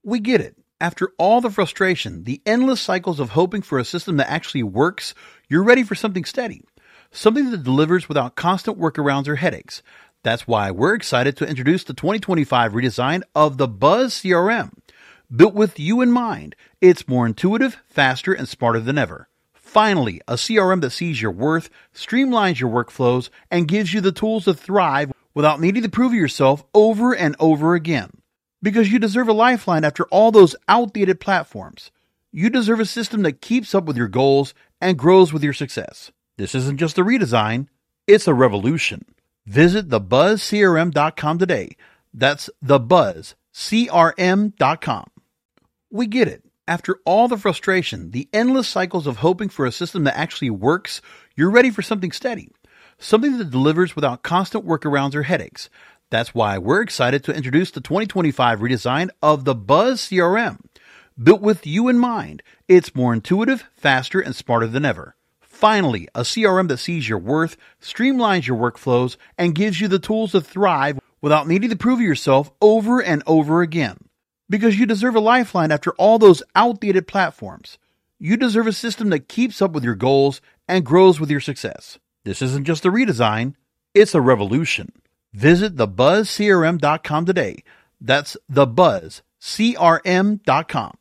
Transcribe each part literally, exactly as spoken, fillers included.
We get it. After all the frustration, the endless cycles of hoping for a system that actually works, you're ready for something steady. Something that delivers without constant workarounds or headaches. That's why we're excited to introduce the twenty twenty-five redesign of the Buzz C R M. Built with you in mind, it's more intuitive, faster, and smarter than ever. Finally, a C R M that sees your worth, streamlines your workflows, and gives you the tools to thrive without needing to prove yourself over and over again. Because you deserve a lifeline after all those outdated platforms. You deserve a system that keeps up with your goals and grows with your success. This isn't just a redesign, it's a revolution. Visit the buzz c r m dot com today. That's the buzz c r m dot com. We get it. After all the frustration, the endless cycles of hoping for a system that actually works, you're ready for something steady. Something that delivers without constant workarounds or headaches. That's why we're excited to introduce the twenty twenty-five redesign of the Buzz C R M. Built with you in mind, it's more intuitive, faster, and smarter than ever. Finally, a C R M that sees your worth, streamlines your workflows, and gives you the tools to thrive without needing to prove yourself over and over again. Because you deserve a lifeline after all those outdated platforms. You deserve a system that keeps up with your goals and grows with your success. This isn't just a redesign, it's a revolution. Visit the buzz c r m dot com today. That's the buzz c r m dot com.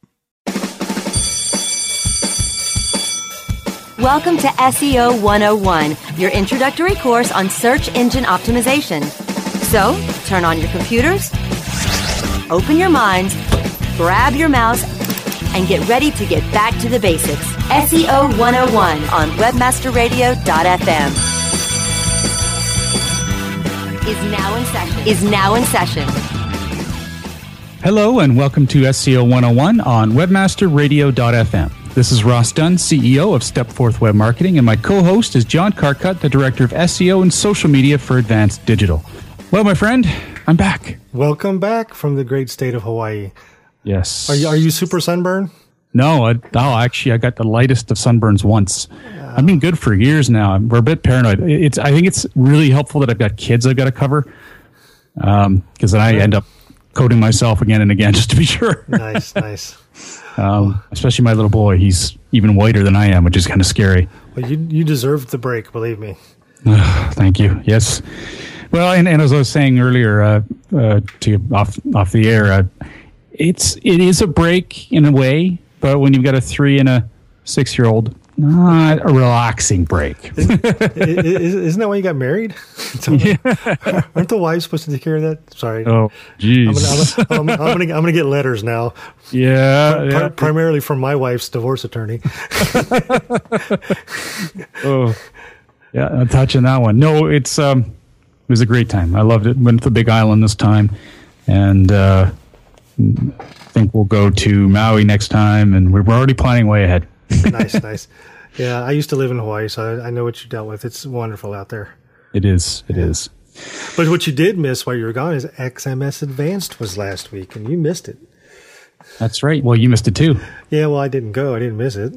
Welcome to S E O one oh one, your introductory course on search engine optimization. So, turn on your computers, open your minds, grab your mouse, and get ready to get back to the basics. S E O one oh one on webmaster radio dot f m. Is now in session. Is now in session. Hello and welcome to S E O one oh one on webmaster radio dot f m. This is Ross Dunn, C E O of Stepforth Web Marketing, and my co-host is John Carcutt, the Director of S E O and Social Media for Advanced Digital. Well, my friend, I'm back. Welcome back from the great state of Hawaii. Yes. Are you, are you super sunburned? No, I, oh, actually, I got the lightest of sunburns once. Uh, I've been good for years now. We're a bit paranoid. It's. I think it's really helpful that I've got kids I've got to cover, um, because then I end up coating myself again and again just to be sure. Nice, nice. Um, especially my little boy. He's even whiter than I am, which is kind of scary. Well, you you deserve the break, believe me. Thank you. Yes. Well, and, and as I was saying earlier, uh, uh, to off off the air, uh, it's it is a break in a way, but when you've got a three and a six year old, not a relaxing break. Isn't, isn't that why you got married? Yeah. Aren't the wives supposed to take care of that? Sorry. Oh, geez. I'm gonna, I'm, I'm, I'm gonna I'm gonna get letters now. Yeah, Pri- yeah. Primarily from my wife's divorce attorney. Oh, yeah. I'm touching that one. No, it's um, it was a great time. I loved it. Went to the Big Island this time, and uh, I think we'll go to Maui next time, and we're already planning way ahead. Nice, nice. Yeah, I used to live in Hawaii, so I, I know what you dealt with. It's wonderful out there. It is. It is. But what you did miss while you were gone is X M S Advanced was last week, and you missed it. That's right. Well, you missed it too. Yeah, well, I didn't go. I didn't miss it.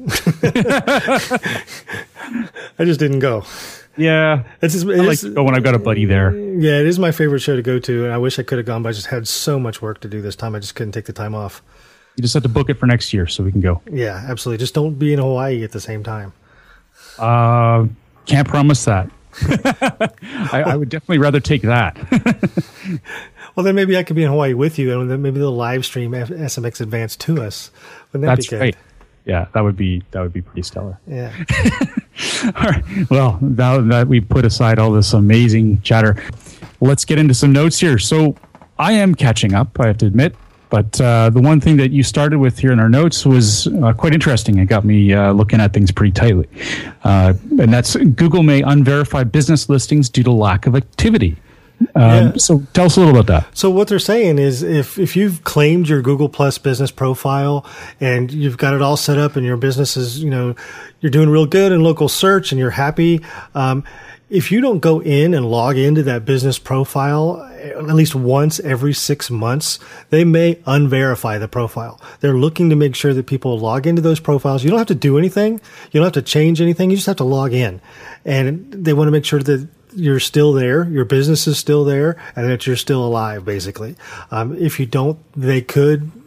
I just didn't go. Yeah. It's just, it I like is, to go when I've got a buddy there. Yeah, it is my favorite show to go to, and I wish I could have gone, but I just had so much work to do this time. I just couldn't take the time off. You just have to book it for next year so we can go. Yeah, absolutely. Just don't be in Hawaii at the same time. Uh, can't promise that. I, I would definitely rather take that. Well, then maybe I could be in Hawaii with you, and then maybe they'll live stream S M X Advanced to us. Wouldn't that That's be good? right. Yeah, that would be that would be pretty stellar. Yeah. All right. Well, now that we've put aside all this amazing chatter, let's get into some notes here. So I am catching up, I have to admit. But uh, the one thing that you started with here in our notes was uh, quite interesting. It got me uh, looking at things pretty tightly. Uh, and that's Google may unverify business listings due to lack of activity. Um, yeah. So tell us a little about that. So what they're saying is if, if you've claimed your Google Plus business profile and you've got it all set up and your business is, you know, you're doing real good in local search and you're happy, um, if you don't go in and log into that business profile at least once every six months, they may unverify the profile. They're looking to make sure that people log into those profiles. You don't have to do anything. You don't have to change anything. You just have to log in. And they want to make sure that you're still there, your business is still there, and that you're still alive, basically. Um, if you don't, they could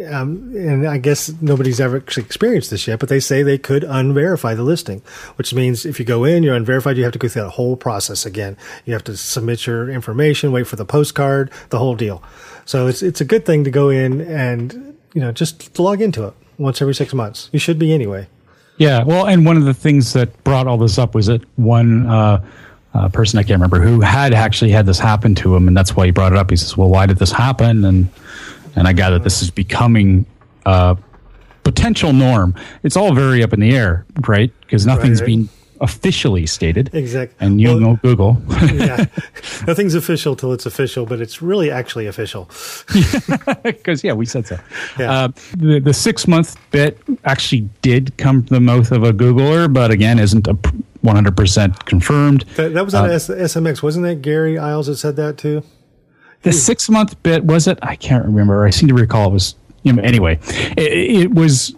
um, and I guess nobody's ever actually experienced this yet, but they say they could unverify the listing, which means if you go in, you're unverified, you have to go through that whole process again. You have to submit your information, wait for the postcard, the whole deal. So it's it's a good thing to go in and, you know, just log into it once every six months. You should be anyway. Yeah, well, and one of the things that brought all this up was that one uh, uh, person, I can't remember, who had actually had this happen to him, and that's why he brought it up. He says, well, why did this happen? And and I gather this is becoming a potential norm. It's all very up in the air, right? Because nothing's right. been officially stated. Exactly. And you well, know Google. Yeah. Nothing's official till it's official, but it's really actually official. Because, yeah, we said so. Yeah. Uh, the the six-month bit actually did come from the mouth of a Googler, but again, isn't a one hundred percent confirmed. That, that was on uh, S M X. Wasn't that Gary Isles that said that too? The six-month bit, was it? I can't remember. I seem to recall it was, you know, anyway, it, it was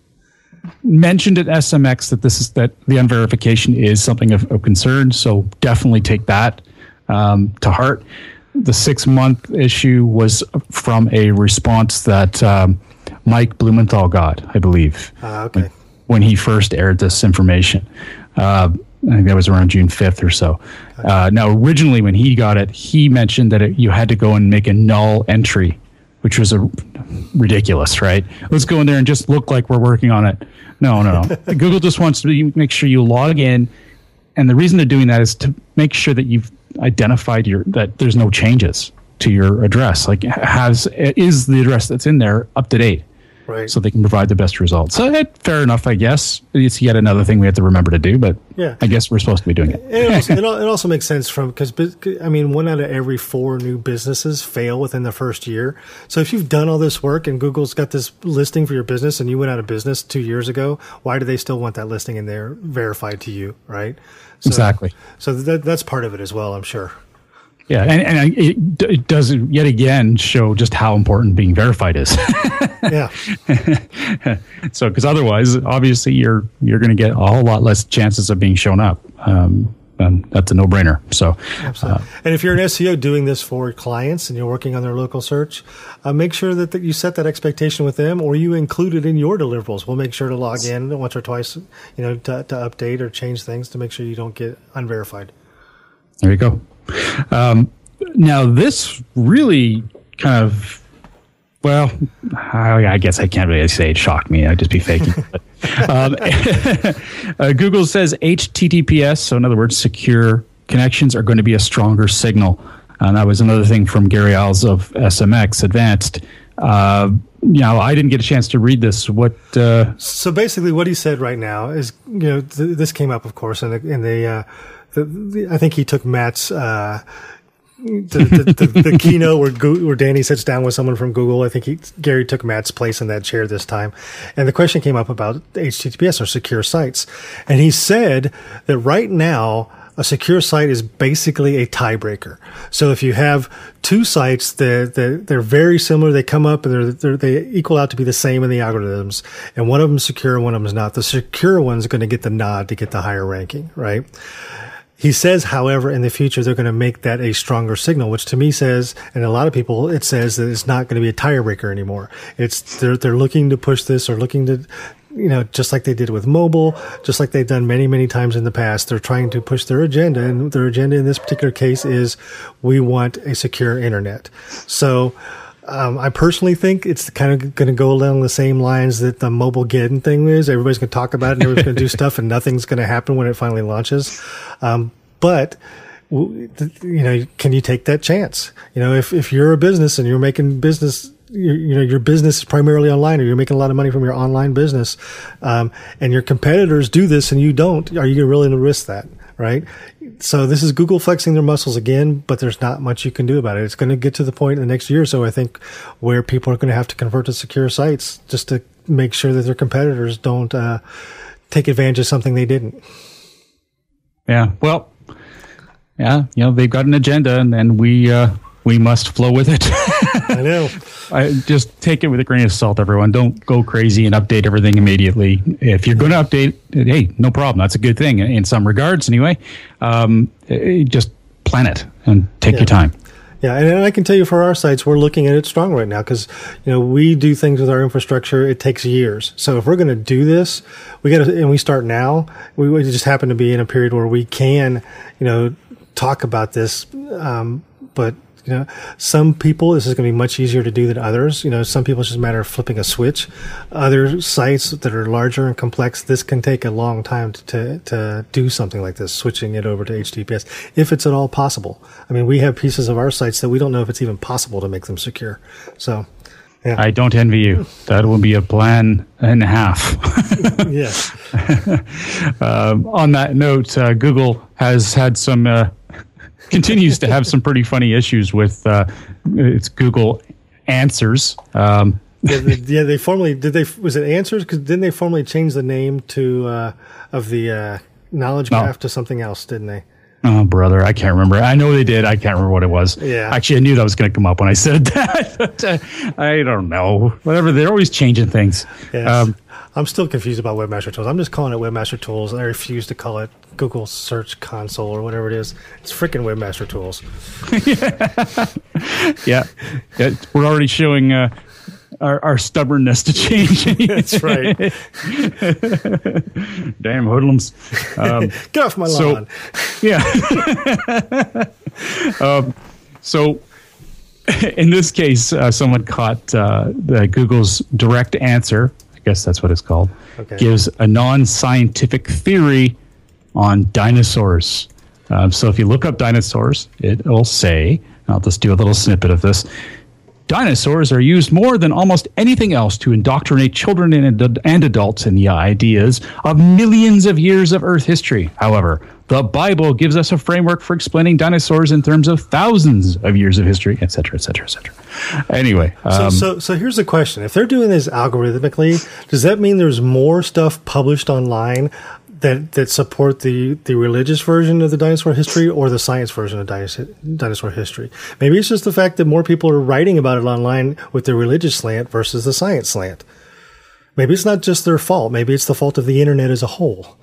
mentioned at S M X that this is that the unverification is something of, of concern. So definitely take that um, to heart. The six-month issue was from a response that um, Mike Blumenthal got, I believe. Uh, okay. When, when he first aired this information. Uh, I think that was around June fifth or so. Uh, now, originally when he got it, he mentioned that it, you had to go and make a null entry, which was a ridiculous, right? Let's go in there and just look like we're working on it. No, no, no. Google just wants to make sure you log in, and the reason they're doing that is to make sure that you've identified your that there's no changes to your address. Like, has is the address that's in there up to date? Right. So they can provide the best results. So it, fair enough, I guess. It's yet another thing we have to remember to do, but yeah. I guess we're supposed to be doing it. it, also, it, it also makes sense from because I mean, one out of every four new businesses fail within the first year. So if you've done all this work and Google's got this listing for your business and you went out of business two years ago, why do they still want that listing in there verified to you, right? So, exactly. So that, that's part of it as well, I'm sure. Yeah, and, and it, it does yet again show just how important being verified is. Yeah. So, because otherwise, obviously, you're you're going to get a whole lot less chances of being shown up. Um, and that's a no-brainer. So, absolutely. Uh, and if you're an S E O doing this for clients and you're working on their local search, uh, make sure that, that you set that expectation with them, or you include it in your deliverables. We'll make sure to log in once or twice, you know, to, to update or change things to make sure you don't get unverified. There you go. Um, now, this really kind of, well, I, I guess I can't really say it shocked me. I'd just be faking. But, um, uh, Google says H T T P S, so in other words, secure connections, are going to be a stronger signal. And that was another thing from Gary Isles of S M X Advanced. Uh, you know, I didn't get a chance to read this. What? Uh, so basically, what he said right now is, you know, th- this came up, of course, in the, in the, uh, the, the I think he took Matt's. Uh, the, the, the, the keynote where Go- where Danny sits down with someone from Google. I think he, Gary took Matt's place in that chair this time. And the question came up about H T T P S or secure sites. And he said that right now, a secure site is basically a tiebreaker. So if you have two sites that, that they're very similar, they come up and they're, they're, they equal out to be the same in the algorithms, and one of them is secure and one of them is not. The secure one's going to get the nod to get the higher ranking, right? He says, however, in the future, they're going to make that a stronger signal, which to me says, and a lot of people, it says that it's not going to be a tiebreaker anymore. It's, they're, they're looking to push this or looking to, you know, just like they did with mobile, just like they've done many, many times in the past, they're trying to push their agenda. And their agenda in this particular case is we want a secure internet. So, Um, I personally think it's kind of going to go along the same lines that the Mobilegeddon thing is. Everybody's going to talk about it and everybody's going to do stuff and nothing's going to happen when it finally launches. Um, but, you know, can you take that chance? You know, if, if you're a business and you're making business, you, you know, your business is primarily online, or you're making a lot of money from your online business, um, and your competitors do this and you don't, are you willing to risk that? Right? So this is Google flexing their muscles again, but there's not much you can do about it. It's going to get to the point in the next year or so, I think, where people are going to have to convert to secure sites just to make sure that their competitors don't uh, take advantage of something they didn't. Yeah. Well, yeah, you know, they've got an agenda, and, and we uh, we must flow with it. I know. I just take it with a grain of salt, everyone. Don't go crazy and update everything immediately. If you're going to update, hey, no problem. That's a good thing in some regards, anyway. Um, just plan it and take yeah. your time. Yeah, and I can tell you for our sites, we're looking at it strong right now because, you know, we do things with our infrastructure. It takes years. So if we're going to do this, we got to, and we start now, we, we just happen to be in a period where we can, you know, talk about this. Um, but, you know, some people, this is going to be much easier to do than others. You know, some people it's just a matter of flipping a switch. Other sites that are larger and complex, this can take a long time to, to, to do something like this, switching it over to H T T P S, if it's at all possible. I mean, we have pieces of our sites that we don't know if it's even possible to make them secure. So, yeah. I don't envy you. That will be a plan and a half. Yes. um, on that note, uh, Google has had some... Uh, continues to have some pretty funny issues with uh, its Google Answers. Um, yeah, they, yeah, they formally did. They was it Answers? Because didn't they formally change the name to uh, of the uh, knowledge graph oh. to something else? Didn't they? Oh, brother, I can't remember. I know they did. I can't remember what it was. Yeah. Actually, I knew that was going to come up when I said that. But, uh, I don't know. Whatever. They're always changing things. Yes. Um, I'm still confused about Webmaster Tools. I'm just calling it Webmaster Tools. I refuse to call it Google Search Console or whatever it is. It's freaking Webmaster Tools. yeah. yeah. We're already showing uh, our, our stubbornness to change. That's right. Damn hoodlums. Um, Get off my lawn. So, yeah. um, so in this case, uh, someone caught uh, the Google's direct answer. I guess that's what it's called. Okay. Gives a non-scientific theory on dinosaurs. Um, so if you look up dinosaurs, it'll say, I'll just do a little snippet of this. Dinosaurs are used more than almost anything else to indoctrinate children and, and adults in the ideas of millions of years of Earth history. However, the Bible gives us a framework for explaining dinosaurs in terms of thousands of years of history, et cetera, et cetera, et cetera. Anyway. Um, so, so, so here's the question. If they're doing this algorithmically, does that mean there's more stuff published online that that support the, the religious version of the dinosaur history or the science version of dinosaur history? Maybe it's just the fact that more people are writing about it online with the religious slant versus the science slant. Maybe it's not just their fault. Maybe it's the fault of the internet as a whole.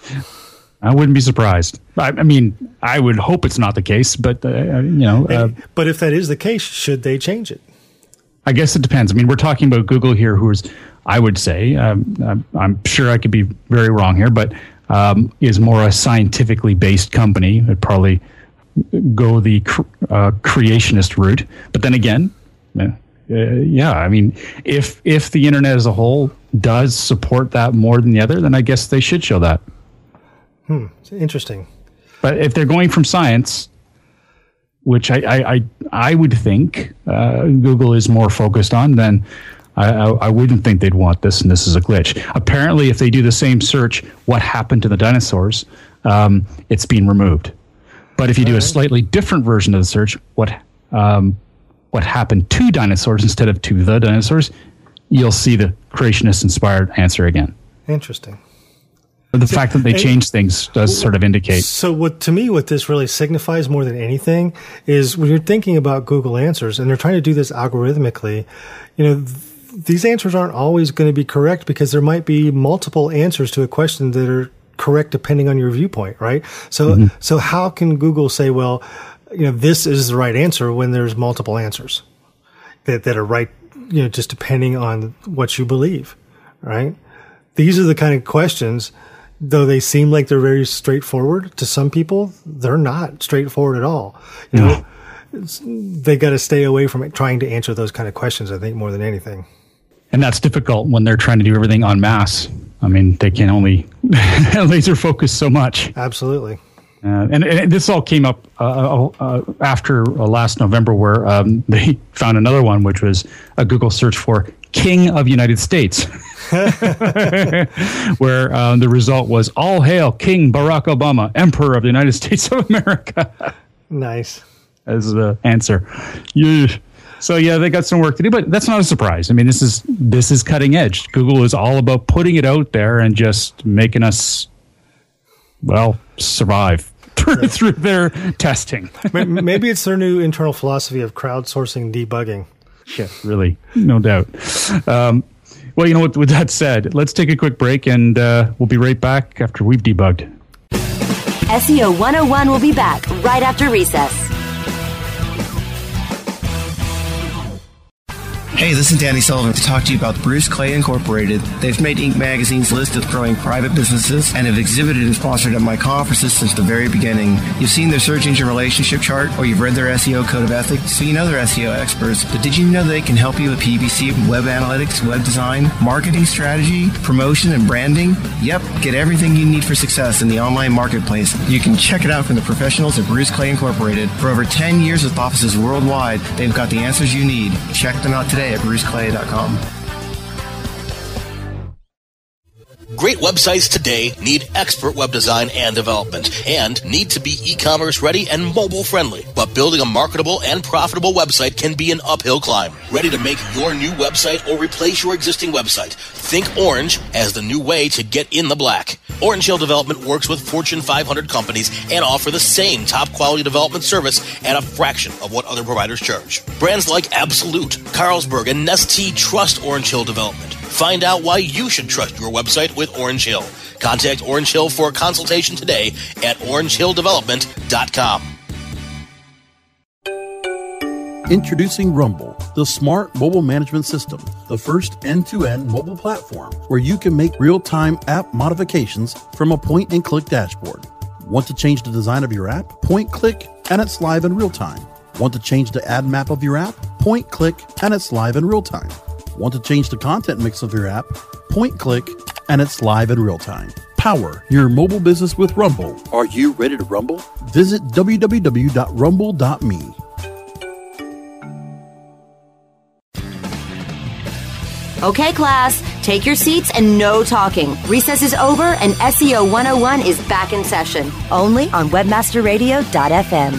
I wouldn't be surprised. I, I mean, I would hope it's not the case, but, uh, you know. Uh, and, but if that is the case, should they change it? I guess it depends. I mean, we're talking about Google here, who is, I would say, um, I'm, I'm sure I could be very wrong here, but um, is more a scientifically based company. It'd probably go the cr- uh, creationist route. But then again, uh, yeah, I mean, if if the internet as a whole does support that more than the other, then I guess they should show that. Hmm, interesting. But if they're going from science, which I I, I, I would think uh, Google is more focused on, then I, I, I wouldn't think they'd want this, and this is a glitch. Apparently, if they do the same search, what happened to the dinosaurs, um, it's been removed. But if you do a slightly different version of the search, what um, what happened to dinosaurs instead of to the dinosaurs, you'll see the creationist-inspired answer again. Interesting. The fact that they change things does sort of indicate. So what, to me, what this really signifies more than anything is when you're thinking about Google Answers and they're trying to do this algorithmically, you know, th- these answers aren't always going to be correct because there might be multiple answers to a question that are correct depending on your viewpoint, right? So, mm-hmm. so how can Google say, well, you know, this is the right answer when there's multiple answers that, that are right, you know, just depending on what you believe, right? These are the kind of questions. Though they seem like they're very straightforward to some people, they're not straightforward at all. You know, no. They got to stay away from it, trying to answer those kind of questions, I think, more than anything. And that's difficult when they're trying to do everything en masse. I mean, they can only laser focus so much. Absolutely. Uh, and, and this all came up uh, uh, after uh, last November, where um, they found another one, which was a Google search for King of United States. Where um, the result was all hail King Barack Obama, Emperor of the United States of America. Nice. As the answer. Yeah. So yeah, they got some work to do, but that's not a surprise. I mean, this is this is cutting edge. Google is all about putting it out there and just making us, well, survive through, yeah. through their testing. Maybe it's their new internal philosophy of crowdsourcing debugging. Yeah, really, no doubt. Um, Well, you know what, with that said, let's take a quick break and uh, we'll be right back after we've debugged. S E O one oh one will be back right after recess. Hey, this is Danny Sullivan to talk to you about Bruce Clay Incorporated. They've made Inc Magazine's list of growing private businesses and have exhibited and sponsored at my conferences since the very beginning. You've seen their search engine relationship chart, or you've read their S E O code of ethics, so you know they're S E O experts. But did you know they can help you with P P C, web analytics, web design, marketing strategy, promotion, and branding? Yep, get everything you need for success in the online marketplace. You can check it out from the professionals at Bruce Clay Incorporated. For over ten years with offices worldwide, they've got the answers you need. Check them out today at bruce clay dot com. Great websites today need expert web design and development and need to be e-commerce ready and mobile friendly. But building a marketable and profitable website can be an uphill climb. Ready to make your new website or replace your existing website? Think Orange as the new way to get in the black. Orange Hill Development works with Fortune five hundred companies and offer the same top quality development service at a fraction of what other providers charge. Brands like Absolute, Carlsberg, and Nestea trust Orange Hill Development. Find out why you should trust your website with Orange Hill. Contact Orange Hill for a consultation today at orange hill development dot com. Introducing Rumble, the smart mobile management system, the first end-to-end mobile platform where you can make real-time app modifications from a point-and-click dashboard. Want to change the design of your app? Point-click, and it's live in real time. Want to change the ad map of your app? Point-click, and it's live in real time. Want to change the content mix of your app? Point-click, and it's live in real time. Power your mobile business with Rumble. Are you ready to rumble? Visit w w w dot rumble dot me. Okay, class, take your seats and no talking. Recess is over and S E O one oh one is back in session, only on webmaster radio dot f m.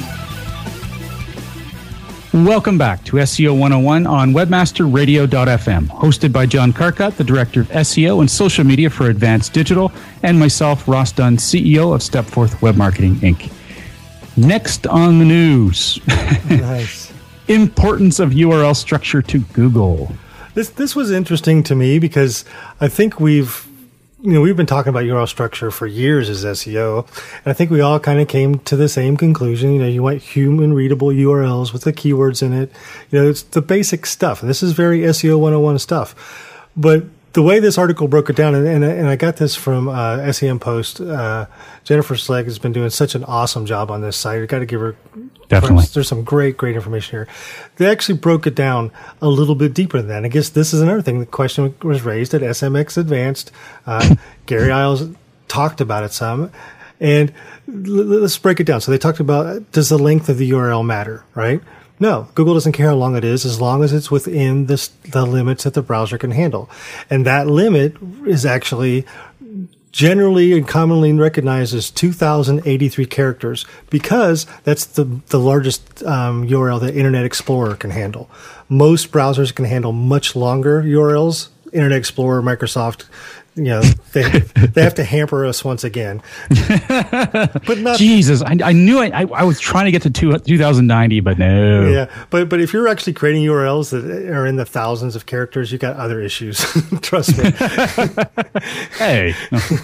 Welcome back to S E O one oh one on webmaster radio dot f m, hosted by John Carcutt, the Director of S E O and Social Media for Advanced Digital, and myself, Ross Dunn, C E O of Stepforth Web Marketing, Incorporated. Next on the news. Nice. Importance of U R L structure to Google. This this was interesting to me because I think we've you know we've been talking about U R L structure for years as S E O, and I think we all kind of came to the same conclusion. You know, you want human readable U R Ls with the keywords in it. You know, it's the basic stuff. And this is very S E O one oh one stuff. But the way this article broke it down, and, and, and I got this from uh, S E M Post. Uh, Jennifer Slegg has been doing such an awesome job on this site. I got to give her definitely. There's some great, great information here. They actually broke it down a little bit deeper than that. I guess this is another thing. The question was raised at S M X Advanced. Uh, Gary Isles talked about it some, and l- let's break it down. So they talked about, does the length of the U R L matter, right? No, Google doesn't care how long it is, as long as it's within this, the limits that the browser can handle. And that limit is actually generally and commonly recognized as two thousand eighty-three characters, because that's the, the largest um, U R L that Internet Explorer can handle. Most browsers can handle much longer U R Ls. Internet Explorer, Microsoft, you know, they they have to hamper us once again. But not Jesus, I, I knew I, I I was trying to get to two, two thousand ninety, but no. Yeah, but but if you're actually creating U R Ls that are in the thousands of characters, you got other issues. Trust me. Hey.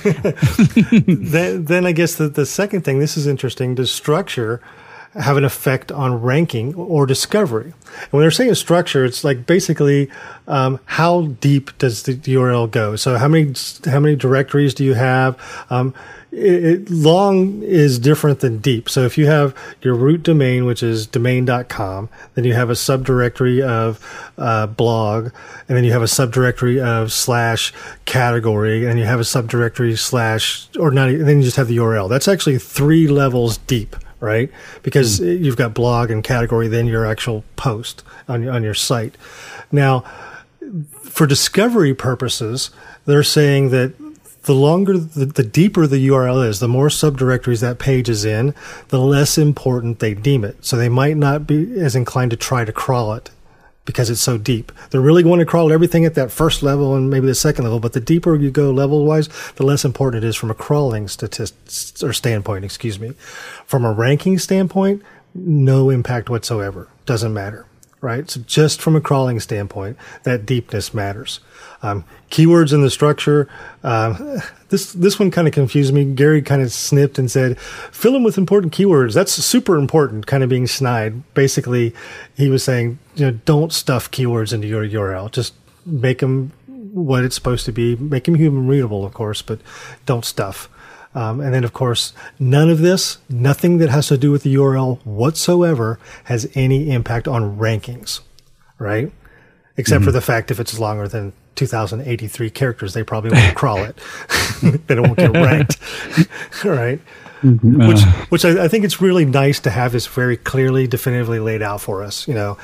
then then I guess the the second thing, this is interesting. Does structure have an effect on ranking or discovery? And when they're saying structure, it's like basically um, how deep does the U R L go? So how many how many directories do you have? Um, it, it, long is different than deep. So if you have your root domain, which is domain dot com, then you have a subdirectory of uh, blog, and then you have a subdirectory of slash category, and you have a subdirectory slash, or not, and then you just have the U R L. That's actually three levels deep. Right? Because mm. you've got blog and category, then your actual post on, on your site. Now, for discovery purposes, they're saying that the longer, the, the deeper the U R L is, the more subdirectories that page is in, the less important they deem it. So they might not be as inclined to try to crawl it because it's so deep. They're really going to crawl everything at that first level and maybe the second level, but the deeper you go level-wise, the less important it is from a crawling statist or standpoint, excuse me. From a ranking standpoint, no impact whatsoever. Doesn't matter. right? So just from a crawling standpoint, that deepness matters. Um, keywords in the structure, um, this this one kind of confused me. Gary kind of snipped and said, fill them with important keywords. That's super important, kind of being snide. Basically, he was saying, you know, don't stuff keywords into your U R L. Just make them what it's supposed to be. Make them human readable, of course, but don't stuff. Um, and then, of course, none of this, nothing that has to do with the U R L whatsoever has any impact on rankings, right? Except mm-hmm. for the fact if it's longer than two thousand eighty-three characters, they probably won't crawl it. They don't get ranked, right? Mm-hmm. Which, which I, I think it's really nice to have this very clearly, definitively laid out for us. You know,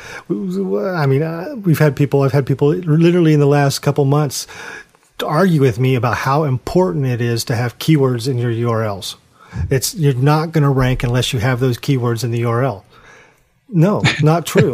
I mean, uh, we've had people, I've had people literally in the last couple months argue with me about how important it is to have keywords in your U R Ls. It's you're not going to rank unless you have those keywords in the U R L. No, not true.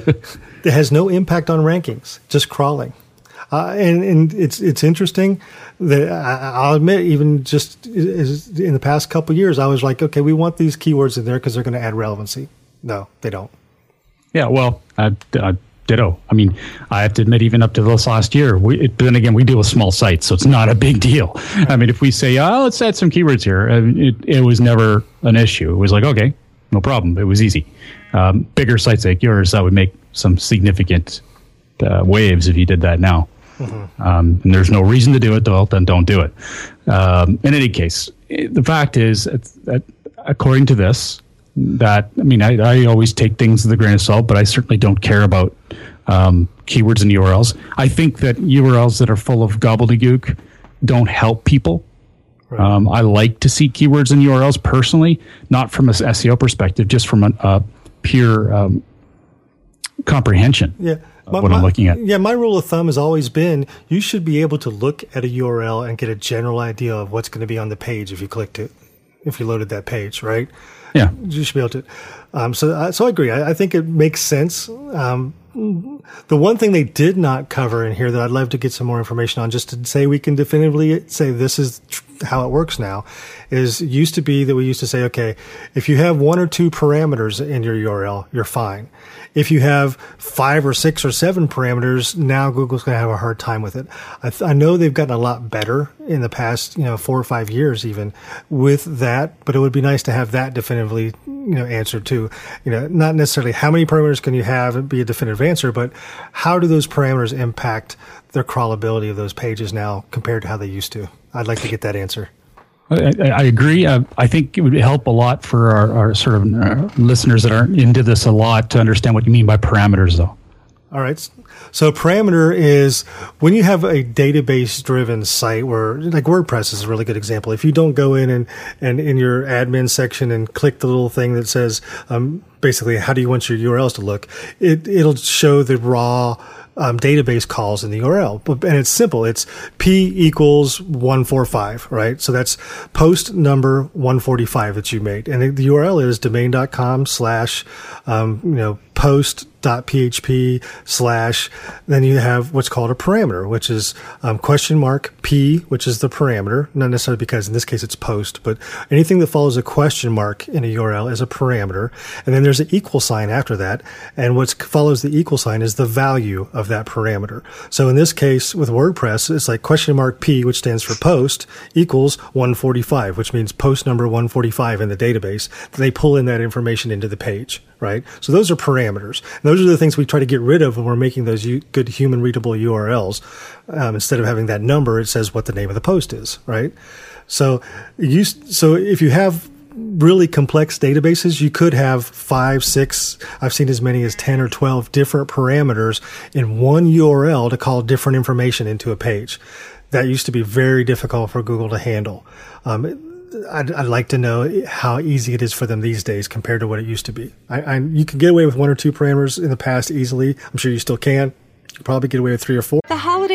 It has no impact on rankings, just crawling. Uh, and, and it's it's interesting that I, I'll admit, even just in the past couple of years, I was like, okay, we want these keywords in there because they're going to add relevancy. No, they don't. Yeah, well, uh, uh, ditto. I mean, I have to admit, even up to this last year, we, it, but then again, we deal with small sites, so it's not a big deal. I mean, if we say, oh, let's add some keywords here, it, it was never an issue. It was like, okay, no problem. It was easy. Um, bigger sites like yours, that would make some significant uh, waves if you did that now. Mm-hmm. Um, and there's no reason to do it, though, then don't do it. Um, in any case, the fact is, that according to this, that, I mean, I, I always take things with a grain of salt, but I certainly don't care about um, keywords and U R Ls. I think that U R Ls that are full of gobbledygook don't help people. Right. Um, I like to see keywords and U R Ls personally, not from an S E O perspective, just from a uh, pure um, comprehension. Yeah. My, what my, I'm looking at. Yeah, my rule of thumb has always been you should be able to look at a U R L and get a general idea of what's going to be on the page if you clicked it, if you loaded that page, right? Yeah. You should be able to. Um, so, uh, so I agree. I, I think it makes sense. Um, the one thing they did not cover in here that I'd love to get some more information on, just to say we can definitively say this is tr- how it works now, is it used to be that we used to say, okay, if you have one or two parameters in your U R L, you're fine. If you have five or six or seven parameters, now Google's going to have a hard time with it. I, th- I know they've gotten a lot better in the past, you know, four or five years even with that, but it would be nice to have that definitively, you know, answered too. You know, not necessarily how many parameters can you have and be a definitive answer, but how do those parameters impact the crawlability of those pages now compared to how they used to? I'd like to get that answer. I, I agree. Uh, I think it would help a lot for our, our sort of uh, listeners that aren't into this a lot to understand what you mean by parameters, though. All right. So parameter is when you have a database-driven site where, like WordPress is a really good example. If you don't go in and, and in your admin section and click the little thing that says um, basically how do you want your U R Ls to look, it, it'll show the raw Um, database calls in the U R L. But, and it's simple. It's P equals one forty-five, right? So that's post number one forty-five that you made. And the U R L is domain.com slash, um, you know, post.php slash, then you have what's called a parameter, which is um, question mark P, which is the parameter, not necessarily because in this case it's post, but anything that follows a question mark in a U R L is a parameter. And then there's an equal sign after that. And what follows the equal sign is the value of that parameter. So in this case with WordPress, it's like question mark P, which stands for post, equals one forty-five, which means post number one forty-five in the database. They pull in that information into the page, right? So those are parameters. And those are the things we try to get rid of when we're making those u- good human readable U R Ls. Um, instead of having that number, it says what the name of the post is, right? So you, so if you have really complex databases, you could have five, six, I've seen as many as ten or twelve different parameters in one U R L to call different information into a page. That used to be very difficult for Google to handle. Um, I'd, I'd like to know how easy it is for them these days compared to what it used to be. I, I, you could get away with one or two parameters in the past easily. I'm sure you still can. You could probably get away with three or four. The holidays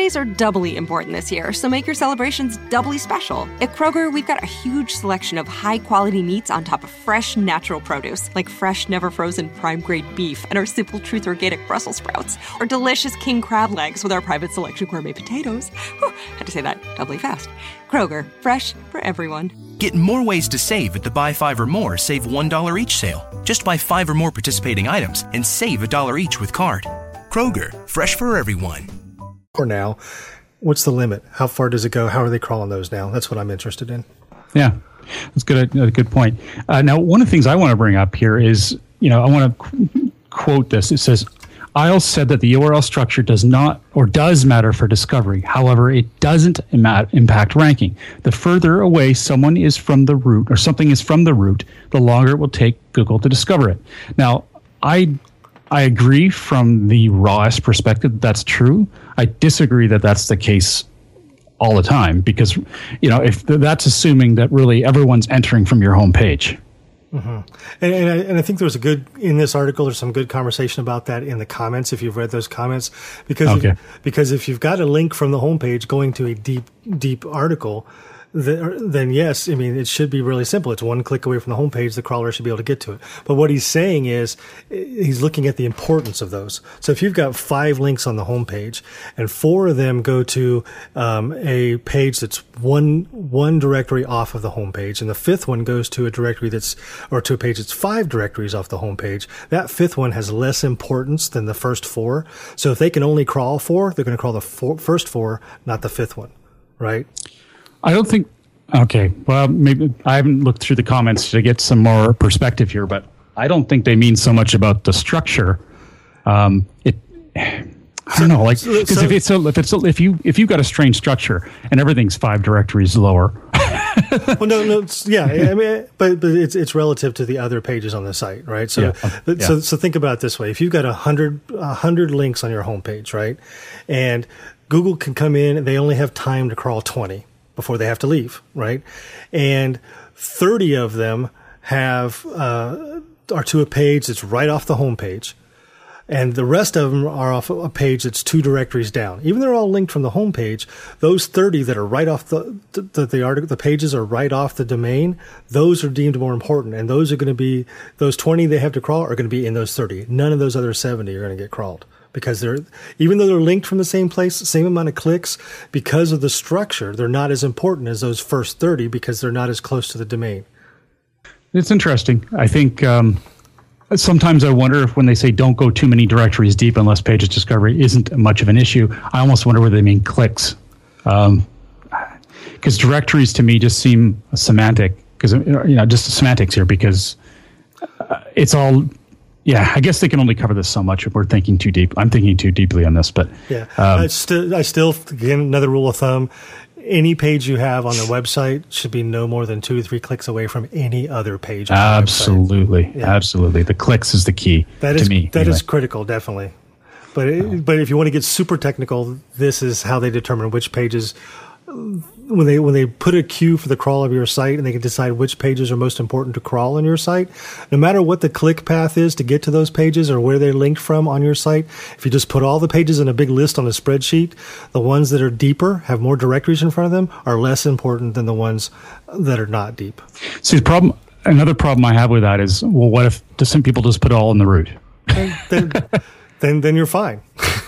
holidays are doubly important this year, so make your celebrations doubly special. At Kroger, we've got a huge selection of high-quality meats on top of fresh, natural produce, like fresh, never-frozen prime-grade beef and our Simple Truth Organic Brussels sprouts, or delicious king crab legs with our private selection gourmet potatoes. Whew, had to say that doubly fast. Kroger, fresh for everyone. Get more ways to save at the Buy Five or More Save one dollar each sale. Just buy five or more participating items and save a dollar each with card. Kroger, fresh for everyone. Or now, what's the limit? How far does it go? How are they crawling those now? That's what I'm interested in. Yeah, that's good. A good point. Uh, now, one of the things I want to bring up here is, you know, I want to qu- quote this. It says, Isles said that the U R L structure does not or does matter for discovery. However, it doesn't Im- impact ranking. The further away someone is from the root or something is from the root, the longer it will take Google to discover it. Now, I I agree from the rawest perspective that that's true. I disagree that that's the case all the time because, you know, if th- that's assuming that really everyone's entering from your home page. Mm-hmm. And, and, I, and I think there was a good, in this article, there's some good conversation about that in the comments, if you've read those comments. Because, okay. if, because if you've got a link from the homepage going to a deep, deep article, then, then yes, I mean, it should be really simple. It's one click away from the homepage. The crawler should be able to get to it. But what he's saying is he's looking at the importance of those. So if you've got five links on the homepage and four of them go to um, a page that's one one directory off of the homepage, and the fifth one goes to a directory that's, or to a page that's five directories off the homepage, that fifth one has less importance than the first four. So if they can only crawl four, they're going to crawl the four, first four, not the fifth one, right? I don't think. Okay, well, maybe I haven't looked through the comments to get some more perspective here, but I don't think they mean so much about the structure. Um, it, I don't know, like because so, if it's a, if it's a, if you if you've got a strange structure and everything's five directories lower. well, no, no, it's, yeah, I mean, but but it's it's relative to the other pages on the site, right? So, yeah. Yeah. so so think about it this way: if you've got a hundred a hundred links on your homepage, right, and Google can come in and they only have time to crawl twenty before they have to leave, right? And thirty of them have uh, are to a page that's right off the homepage, and the rest of them are off a page that's two directories down. Even though they're all linked from the homepage, those thirty that are right off the the the, article, the pages are right off the domain. Those are deemed more important, and those are going to be those twenty they have to crawl are going to be in those thirty. None of those other seventy are going to get crawled. Because they're, even though they're linked from the same place, same amount of clicks, because of the structure, they're not as important as those first thirty because they're not as close to the domain. It's interesting. I think um, sometimes I wonder if when they say don't go too many directories deep unless pages discovery isn't much of an issue, I almost wonder whether they mean clicks. Um, because directories to me just seem semantic, because, you know, just semantics here, because uh, it's all... Yeah, I guess they can only cover this so much if we're thinking too deep. I'm thinking too deeply on this, but yeah, um, I still, I still, again, another rule of thumb: any page you have on the website should be no more than two or three clicks away from any other page. On absolutely, the website. Yeah. absolutely. The clicks is the key that to is, me. That anyway. is critical, definitely. But it, but if you want to get super technical, this is how they determine which pages. When they when they put a queue for the crawl of your site, and they can decide which pages are most important to crawl on your site, no matter what the click path is to get to those pages or where they're linked from on your site, if you just put all the pages in a big list on a spreadsheet, the ones that are deeper, have more directories in front of them, are less important than the ones that are not deep. See, the problem, another problem I have with that is, well, what if some people just put it all in the root? then, then, then you're fine.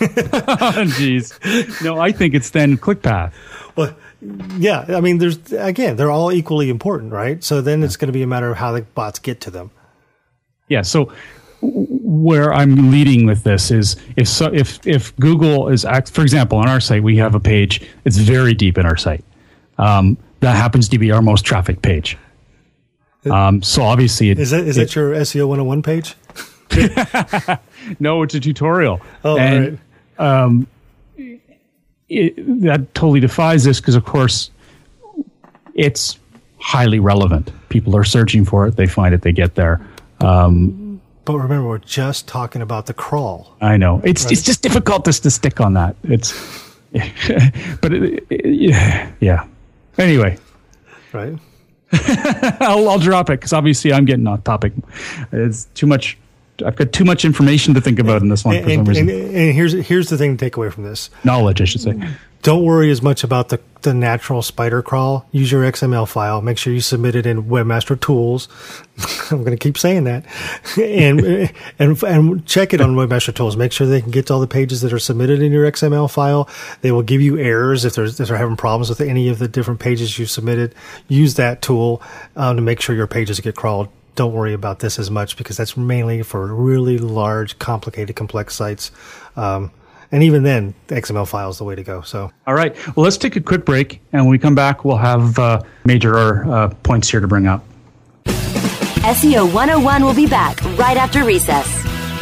Jeez. No, I think it's then click path. Well, yeah, I mean, there's again, they're all equally important, right? So then it's going to be a matter of how the bots get to them. Yeah. So where I'm leading with this is if so, if if Google is, for example, on our site we have a page. It's very deep in our site. Um, that happens to be our most trafficked page. Um, so obviously, it, is that is it, that your S E O one oh one page? No, it's a tutorial. Oh, and, right. Um, It, that totally defies this because, of course, it's highly relevant. People are searching for it. They find it. They get there. Um, but remember, we're just talking about the crawl. I know. It's right? It's just difficult just to stick on that. It's, but it, it, yeah. Anyway, right. I'll, I'll drop it because obviously I'm getting off topic. It's too much. I've got too much information to think about in this one and, for some and, reason. And, and here's here's the thing to take away from this. Knowledge, I should say. don't worry as much about the, the natural spider crawl. Use your X M L file. Make sure you submit it in Webmaster Tools. I'm going to keep saying that. and, and and check it on Webmaster Tools. Make sure they can get to all the pages that are submitted in your X M L file. They will give you errors if, there's, if they're having problems with any of the different pages you've submitted. Use that tool um, to make sure your pages get crawled. Don't worry about this as much because that's mainly for really large, complicated, complex sites. Um, And even then, the X M L file is the way to go. So, all right. Well, let's take a quick break. And when we come back, we'll have uh, major uh, points here to bring up. S E O one oh one will be back right after recess.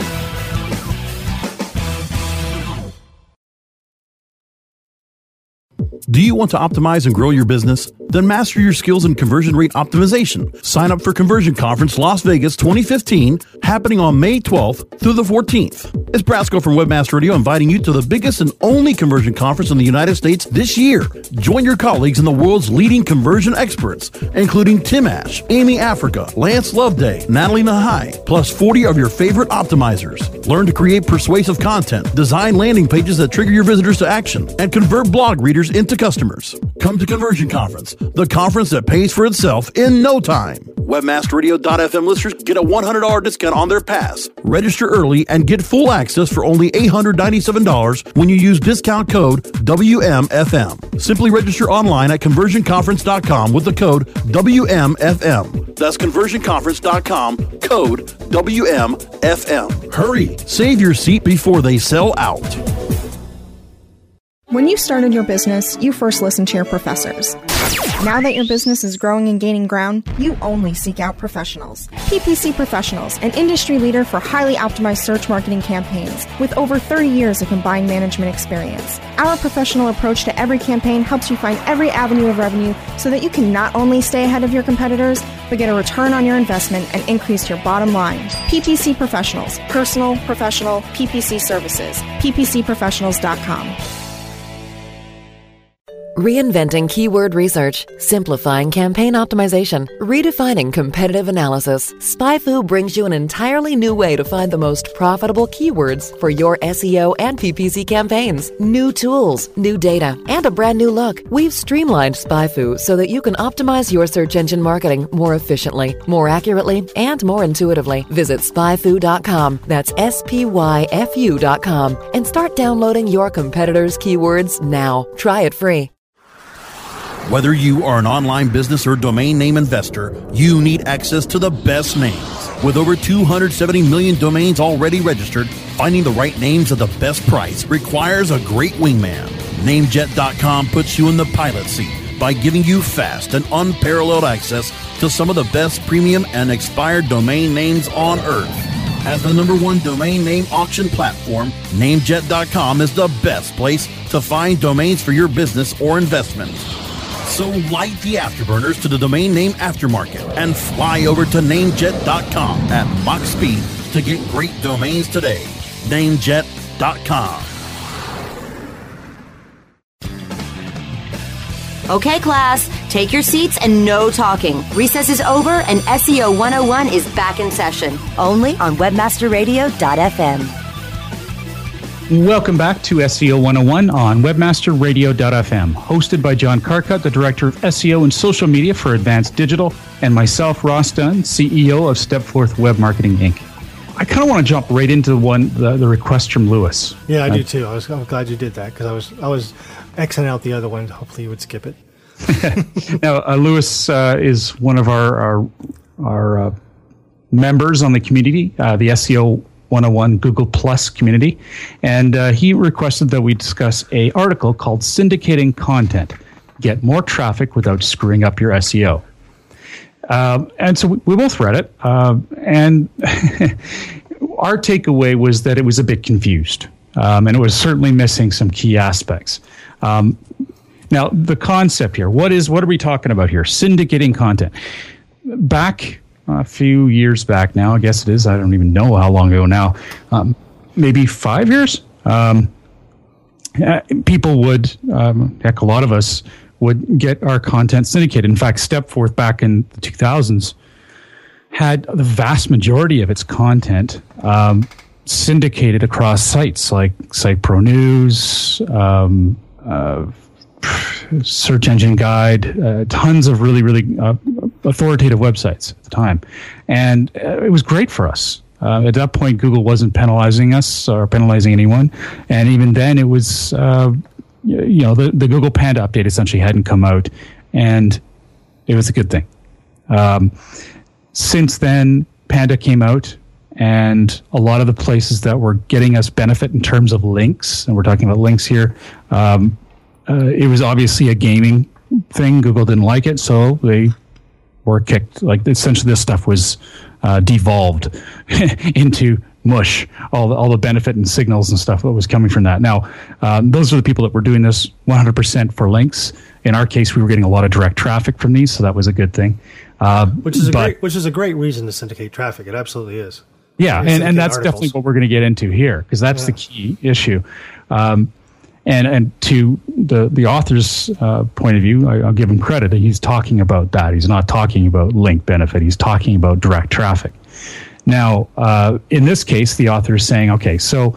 Do you want to optimize and grow your business? Then master your skills in conversion rate optimization. Sign up for Conversion Conference Las Vegas twenty fifteen, happening on May twelfth through the fourteenth. It's Brasco from Webmaster Radio inviting you to the biggest and only conversion conference in the United States this year. Join your colleagues and the world's leading conversion experts, including Tim Ash, Amy Africa, Lance Loveday, Natalie Nahai, plus forty of your favorite optimizers. Learn to create persuasive content, design landing pages that trigger your visitors to action, and convert blog readers into customers. Come to Conversion Conference, the conference that pays for itself in no time. Webmaster Radio dot f m listeners get a one hundred dollars discount on their pass. Register early and get full access for only eight hundred ninety-seven dollars when you use discount code W M F M. Simply register online at conversion conference dot com with the code W M F M. That's conversion conference dot com, code W M F M. Hurry! Save your seat before they sell out. When you started your business, you first listened to your professors. Now that your business is growing and gaining ground, you only seek out professionals. P P C Professionals, an industry leader for highly optimized search marketing campaigns with over thirty years of combined management experience. Our professional approach to every campaign helps you find every avenue of revenue so that you can not only stay ahead of your competitors, but get a return on your investment and increase your bottom line. P P C Professionals, personal, professional, P P C services. P P C professionals dot com. Reinventing keyword research, simplifying campaign optimization, redefining competitive analysis. SpyFu brings you an entirely new way to find the most profitable keywords for your S E O and P P C campaigns. New tools, new data, and a brand new look. We've streamlined SpyFu so that you can optimize your search engine marketing more efficiently, more accurately, and more intuitively. Visit spy fu dot com. That's S P Y F U dot com. And start downloading your competitors' keywords now. Try it free. Whether you are an online business or domain name investor, you need access to the best names. With over two hundred seventy million domains already registered, finding the right names at the best price requires a great wingman. Namejet dot com puts you in the pilot seat by giving you fast and unparalleled access to some of the best premium and expired domain names on earth. As the number one domain name auction platform, Namejet dot com is the best place to find domains for your business or investment. So light the afterburners to the domain name aftermarket and fly over to Namejet dot com at Mach speed to get great domains today. Namejet dot com. Okay, class, take your seats and no talking. Recess is over and S E O one oh one is back in session, only on webmaster radio dot f m. Welcome back to S E O one oh one on webmaster radio dot f m, hosted by John Carcutt, the Director of S E O and Social Media for Advanced Digital, and myself, Ross Dunn, C E O of Stepforth Web Marketing, Incorporated. I kind of want to jump right into one the, the request from Lewis. Yeah, I uh, do too. I was I'm glad you did that because I was I was Xing out the other one. Hopefully, you would skip it. Now, uh, Lewis uh, is one of our our, our uh, members on the community, uh, the S E O one oh one Google Plus community, and uh, he requested that we discuss a article called Syndicating Content: Get More Traffic Without Screwing Up Your S E O. Um, and so we, we both read it, uh, and our takeaway was that it was a bit confused, um, and it was certainly missing some key aspects. Um, now, the concept here, what is what are we talking about here? Syndicating content. Back a few years back now, I guess it is. I don't even know how long ago now. Um, maybe five years. Um, uh, people would, um, heck, a lot of us would get our content syndicated. In fact, Stepforth back in the two thousands had the vast majority of its content um, syndicated across sites like Site Pro News, um, uh, Search Engine Guide, uh, tons of really, really uh, authoritative websites at the time. And uh, it was great for us. Uh, at that point, Google wasn't penalizing us or penalizing anyone. And even then, it was, uh, you know, the, the Google Panda update essentially hadn't come out. And it was a good thing. Um, since then, Panda came out. And a lot of the places that were getting us benefit in terms of links, and we're talking about links here, um, uh, it was obviously a gaming thing. Google didn't like it, so they were kicked. Like essentially, this stuff was uh, devolved into mush. All the, all the benefit and signals and stuff that was coming from that. Now, um, those are the people that were doing this one hundred percent for links. In our case, we were getting a lot of direct traffic from these, so that was a good thing. Uh, which is a but, great, which is a great reason to syndicate traffic. It absolutely is. Yeah, and, and that's articles. definitely what we're going to get into here, because that's yeah. the key issue. Um, and and to the, the author's uh, point of view, I, I'll give him credit. He's talking about that. He's not talking about link benefit. He's talking about direct traffic. Now, uh, in this case, the author is saying, okay, so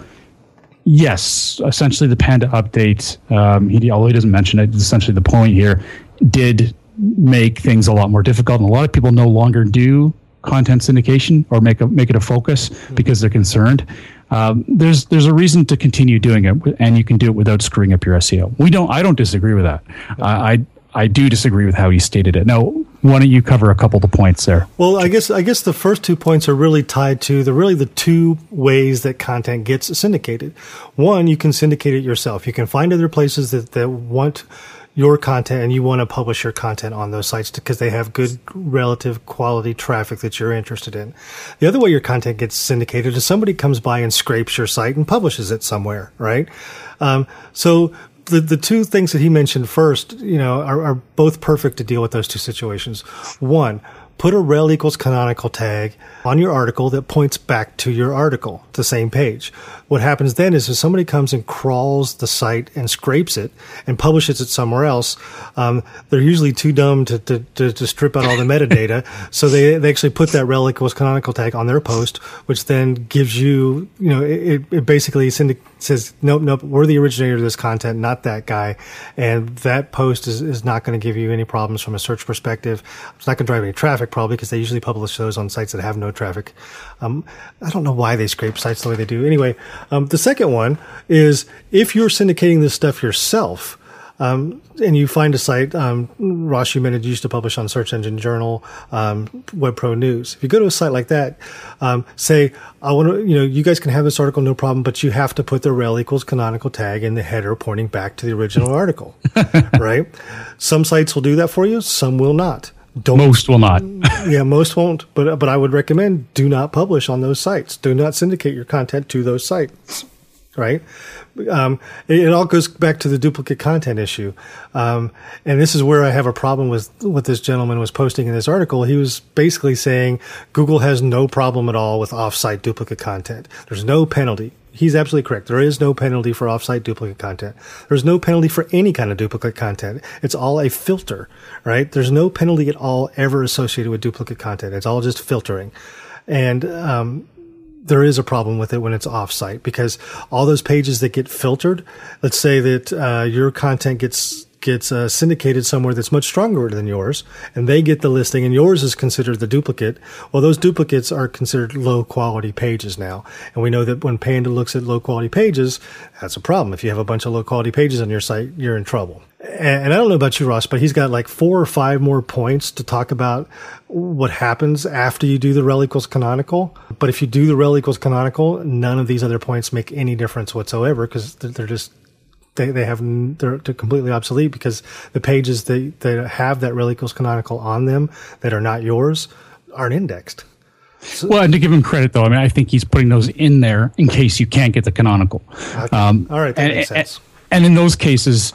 yes, essentially the Panda update, um, he, although he doesn't mention it, essentially the point here, did make things a lot more difficult. And a lot of people no longer do content syndication or make a, make it a focus because they're concerned. Um, there's there's a reason to continue doing it, and you can do it without screwing up your S E O. We don't. I don't disagree with that. Uh, I I do disagree with how he stated it. Now, why don't you cover a couple of the points there? Well, I guess I guess the first two points are really tied to the really the two ways that content gets syndicated. One, you can syndicate it yourself. You can find other places that, that want your content and you want to publish your content on those sites because they have good relative quality traffic that you're interested in. The other way your content gets syndicated is somebody comes by and scrapes your site and publishes it somewhere, right? Um, so the the two things that he mentioned first, you know, are, are both perfect to deal with those two situations. One, put a rel equals canonical tag on your article that points back to your article, the same page. What happens then is if somebody comes and crawls the site and scrapes it and publishes it somewhere else, um, they're usually too dumb to, to, to, to strip out all the metadata. So they, they actually put that rel equals canonical tag on their post, which then gives you, you know, it, it basically says, nope, nope, we're the originator of this content, not that guy. And that post is, is not going to give you any problems from a search perspective. It's not going to drive any traffic probably because they usually publish those on sites that have no traffic. Um, I don't know why they scrape sites the way they do. Anyway, um, the second one is if you're syndicating this stuff yourself, um, and you find a site, um, Ross, you mentioned you used to publish on Search Engine Journal, um, WebPro News. If you go to a site like that, um, say, I want to, you know, you guys can have this article, no problem, but you have to put the rel equals canonical tag in the header pointing back to the original article, right? Some sites will do that for you. Some will not. Don't, most will not. Yeah, most won't. But but I would recommend do not publish on those sites. Do not syndicate your content to those sites. Right? Um, it, it all goes back to the duplicate content issue. Um, and this is where I have a problem with what this gentleman was posting in this article. He was basically saying Google has no problem at all with off-site duplicate content. There's no penalty. He's absolutely correct. There is no penalty for off-site duplicate content. There's no penalty for any kind of duplicate content. It's all a filter, right? There's no penalty at all ever associated with duplicate content. It's all just filtering. And, um, there is a problem with it when it's off-site because all those pages that get filtered, let's say that, uh, your content gets gets uh, syndicated somewhere that's much stronger than yours, and they get the listing, and yours is considered the duplicate. Well, those duplicates are considered low-quality pages now, and we know that when Panda looks at low-quality pages, that's a problem. If you have a bunch of low-quality pages on your site, you're in trouble. And, and I don't know about you, Ross, but he's got like four or five more points to talk about what happens after you do the rel equals canonical. But if you do the rel equals canonical, none of these other points make any difference whatsoever because they're just They they have they're, they're completely obsolete because the pages that that have that rel equals canonical on them that are not yours aren't indexed. So, well, and to give him credit, though, I mean, I think he's putting those in there in case you can't get the canonical. Okay. Um, All right, that and, makes sense. And, and in those cases,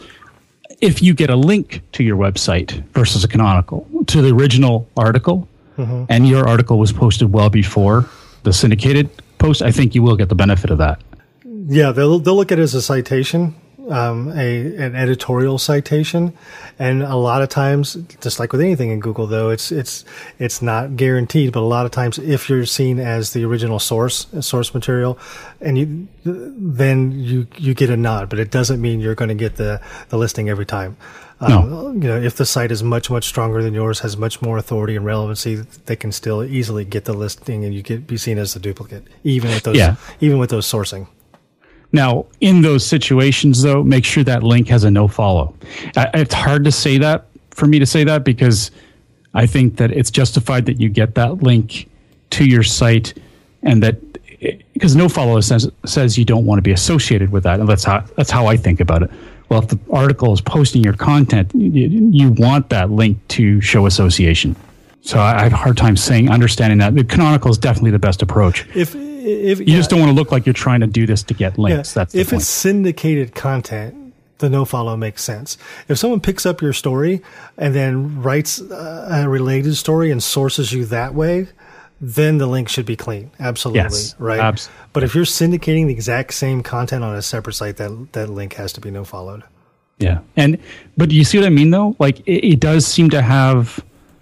if you get a link to your website versus a canonical to the original article, mm-hmm. and your article was posted well before the syndicated post, I think you will get the benefit of that. Yeah, they'll they'll look at it as a citation. um, a an editorial citation, and a lot of times, just like with anything in Google, though, it's it's it's not guaranteed. But a lot of times, if you're seen as the original source source material, and you then you you get a nod, but it doesn't mean you're going to get the the listing every time. Um, no. You know, if the site is much, much stronger than yours, has much more authority and relevancy, they can still easily get the listing, and you get be seen as the duplicate, even with those, yeah. even with those sourcing. Now, in those situations, though, make sure that link has a no follow. I, it's hard to say that for me to say that because I think that it's justified that you get that link to your site, and that because no follow says says you don't want to be associated with that, and that's how that's how I think about it. Well, if the article is posting your content, you, you want that link to show association. So I, I have a hard time saying, understanding that. The canonical is definitely the best approach. If if you yeah, just don't want to look like you're trying to do this to get links. Yeah, That's the if point. It's syndicated content, the no follow makes sense. If someone picks up your story and then writes a related story and sources you that way, then the link should be clean. Absolutely. Yes, right. abs- but if you're syndicating the exact same content on a separate site, that that link has to be no followed. Yeah. And, but you see what I mean though? Like it, it does seem to have,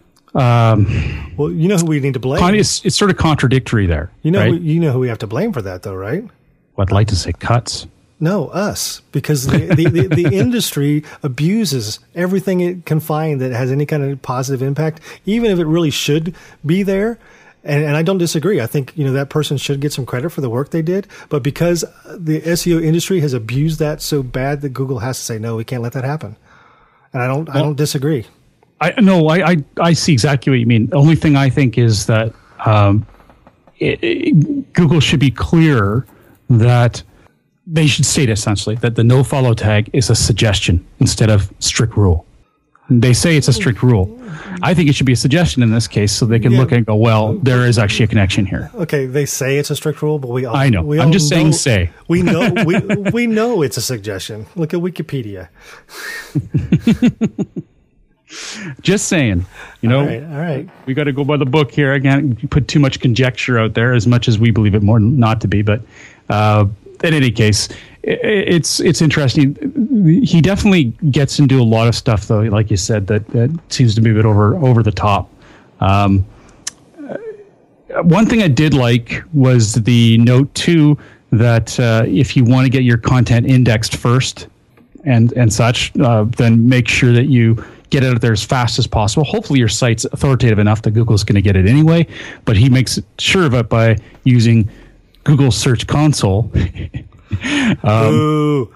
um, well, you know who we need to blame. Con- it's, it's sort of contradictory there. You know, right? who, you know who we have to blame for that though, right? Well, I'd like to say cuts. No, us, because the, the, the, the industry abuses everything it can find that has any kind of positive impact, even if it really should be there. And, and I don't disagree. I think, you know, that person should get some credit for the work they did. But because the S E O industry has abused that so bad that Google has to say, no, we can't let that happen. And I don't, well, I don't disagree. I no, I, I, I see exactly what you mean. The only thing I think is that um, it, it, Google should be clear that they should state essentially that the no follow tag is a suggestion instead of strict rule. They say it's a strict rule. I think it should be a suggestion in this case, so they can yeah. look and go, well, there is actually a connection here. Okay, they say it's a strict rule, but we all I know. We I'm all just know, saying say. We know we we know it's a suggestion. Look at Wikipedia. Just saying. You know, all right, all right. We got to go by the book here. I can't put too much conjecture out there, as much as we believe it more not to be. But uh, in any case, it's it's interesting. He definitely gets into a lot of stuff, though, like you said, that, that seems to be a bit over over the top. Um, one thing I did like was the note too that uh, if you want to get your content indexed first and and such, uh, then make sure that you get it out there as fast as possible. Hopefully, your site's authoritative enough that Google's going to get it anyway. But he makes sure of it by using Google Search Console. um,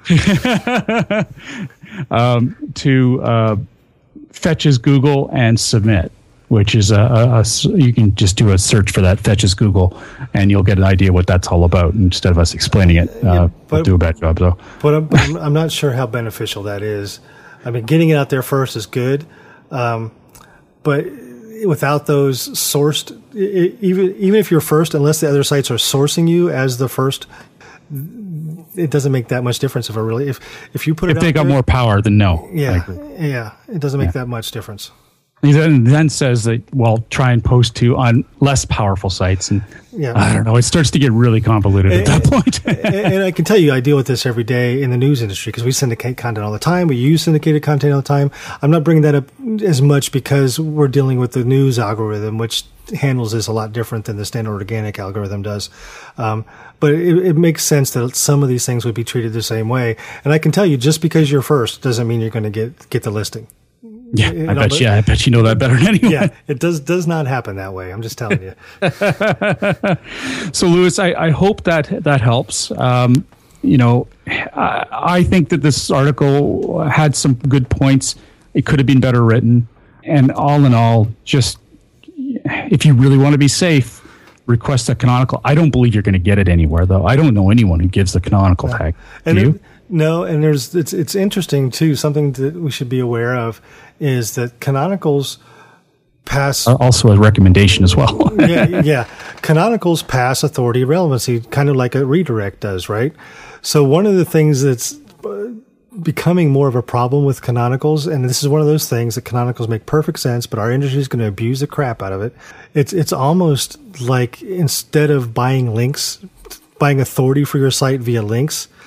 um, to uh, fetches Google and submit, which is a, a, a you can just do a search for that fetches Google, and you'll get an idea what that's all about. Instead of us explaining it, uh, yeah, but, we'll do a bad job. So, but I'm, I'm, I'm not sure how beneficial that is. I mean, getting it out there first is good, um, but without those sourced, even even if you're first, unless the other sites are sourcing you as the first, it doesn't make that much difference if it really if if you put it if they out got there, more power then no. Yeah, yeah, it doesn't make yeah. that much difference. He then, then says that, well, try and post to on less powerful sites. And yeah. I don't know. It starts to get really convoluted and, at that point. and, and I can tell you, I deal with this every day in the news industry because we syndicate content all the time. We use syndicated content all the time. I'm not bringing that up as much because we're dealing with the news algorithm, which handles this a lot different than the standard organic algorithm does. Um, but it, it makes sense that some of these things would be treated the same way. And I can tell you, just because you're first doesn't mean you're going to get get the listing. Yeah, you I know, bet but, you. I bet you know that better than anyone. Yeah, it does does not happen that way. I'm just telling you. So, Lewis, I, I hope that that helps. Um, you know, I, I think that this article had some good points. It could have been better written, and all in all, just if you really want to be safe, request a canonical. I don't believe you're going to get it anywhere, though. I don't know anyone who gives the canonical tag. Do and you? It, no, and there's it's it's interesting too. Something that we should be aware of is that canonicals pass also a recommendation as well. yeah, yeah. Canonicals pass authority relevancy, kind of like a redirect does, right? So one of the things that's becoming more of a problem with canonicals, and this is one of those things that canonicals make perfect sense, but our industry is going to abuse the crap out of it. It's it's almost like instead of buying links, buying authority for your site via links,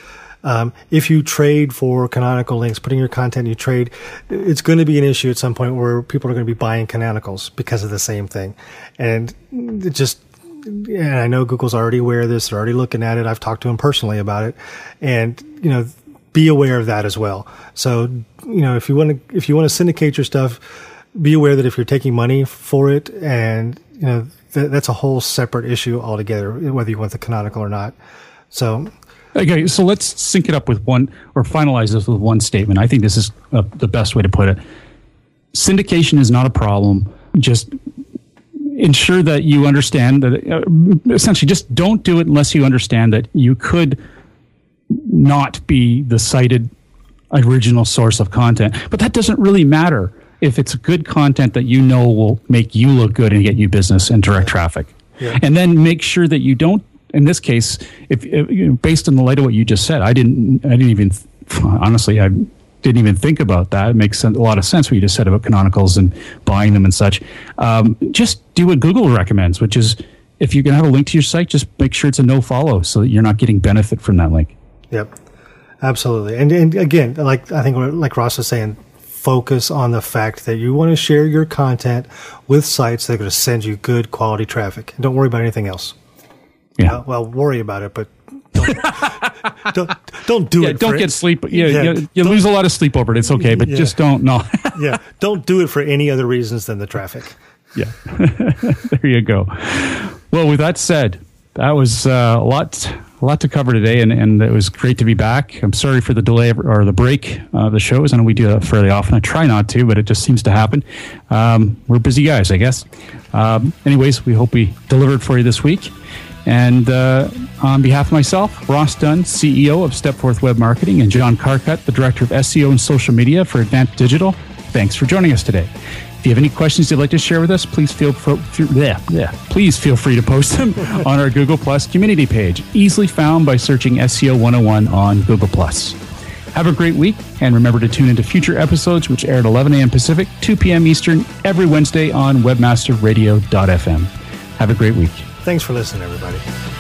Um, if you trade for canonical links, putting your content you trade, it's going to be an issue at some point where people are going to be buying canonicals because of the same thing. And it just, and I know Google's already aware of this. They're already looking at it. I've talked to them personally about it. And, you know, be aware of that as well. So, you know, if you want to, if you want to syndicate your stuff, be aware that if you're taking money for it, and, you know, th- that's a whole separate issue altogether, whether you want the canonical or not. So, okay, so let's sync it up with one, or finalize this with one statement. I think this is uh, the best way to put it. Syndication is not a problem. Just ensure that you understand that, uh, essentially, just don't do it unless you understand that you could not be the cited original source of content. But that doesn't really matter if it's good content that you know will make you look good and get you business and direct traffic. Yeah. And then make sure that you don't, in this case, if, if you know, based on the light of what you just said, I didn't, I didn't even, honestly, I didn't even think about that. It makes a lot of sense what you just said about canonicals and buying them and such. Um, just do what Google recommends, which is if you're going to have a link to your site, just make sure it's a no follow so that you're not getting benefit from that link. Yep, absolutely. And and again, like I think like Ross was saying, focus on the fact that you want to share your content with sites that are going to send you good quality traffic. Don't worry about anything else. Yeah. Uh, well, worry about it, but don't don't, don't do yeah, it. Don't for get it. sleep. Yeah, yeah you, you lose a lot of sleep over it. It's okay, but yeah. just don't. No. yeah, don't do it for any other reasons than the traffic. Yeah. There you go. Well, with that said, that was uh, a lot. A lot to cover today, and, and it was great to be back. I'm sorry for the delay or the break of uh, the shows. I know we do that fairly often. I try not to, but it just seems to happen. Um, we're busy guys, I guess. Um, anyways, we hope we delivered for you this week. And uh, on behalf of myself, Ross Dunn, C E O of Stepforth Web Marketing, and John Carcutt, the Director of S E O and Social Media for Advanced Digital, thanks for joining us today. If you have any questions you'd like to share with us, please feel fro- yeah, yeah, please feel free to post them on our Google Plus community page, easily found by searching S E O one oh one on Google Plus. Have a great week, and remember to tune into future episodes, which air at eleven a.m. Pacific, two p.m. Eastern, every Wednesday on webmaster radio dot f m. Have a great week. Thanks for listening, everybody.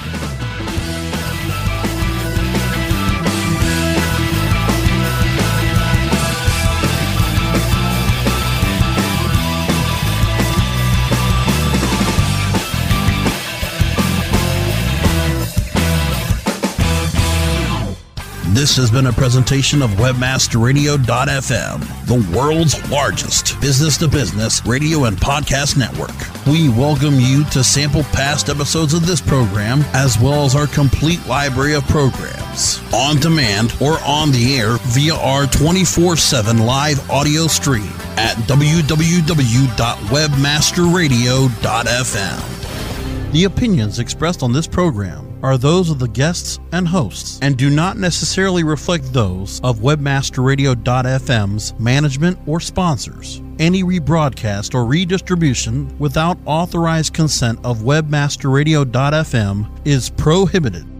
This has been a presentation of webmaster radio dot f m, the world's largest business-to-business radio and podcast network. We welcome you to sample past episodes of this program, as well as our complete library of programs, on demand or on the air via our twenty-four seven live audio stream at w w w dot webmaster radio dot f m. The opinions expressed on this program are those of the guests and hosts and do not necessarily reflect those of webmaster radio dot f m's management or sponsors. Any rebroadcast or redistribution without authorized consent of webmaster radio dot f m is prohibited.